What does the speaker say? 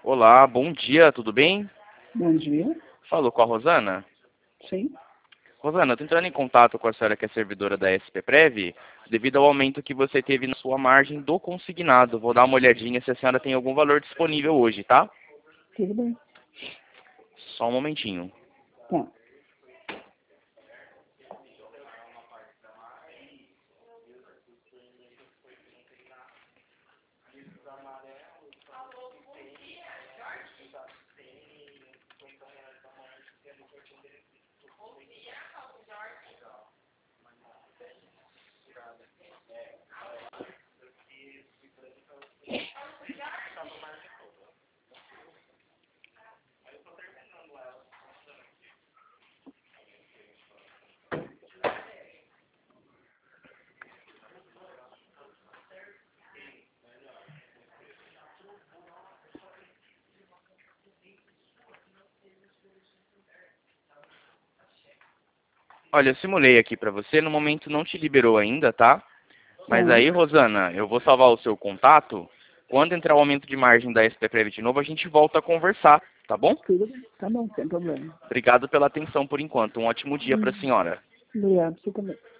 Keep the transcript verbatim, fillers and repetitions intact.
Olá, bom dia, tudo bem? Bom dia. Falou com a Rosana? Sim. Rosana, eu tô entrando em contato com a senhora que é servidora da S P Prev, devido ao aumento que você teve na sua margem do consignado. Vou dar uma olhadinha se a senhora tem algum valor disponível hoje, tá? Tudo bem. Só um momentinho. Tá. Olha, eu simulei aqui pra você, no momento não te liberou ainda, tá? Mas Tá. aí, Rosana, eu vou salvar o seu contato. Quando entrar o aumento de margem da S P Prev de novo, a gente volta a conversar, tá bom? Tudo bem. Tá bom, sem problema. Obrigado pela atenção por enquanto. Um ótimo dia pra Hum. senhora. Obrigado, você também.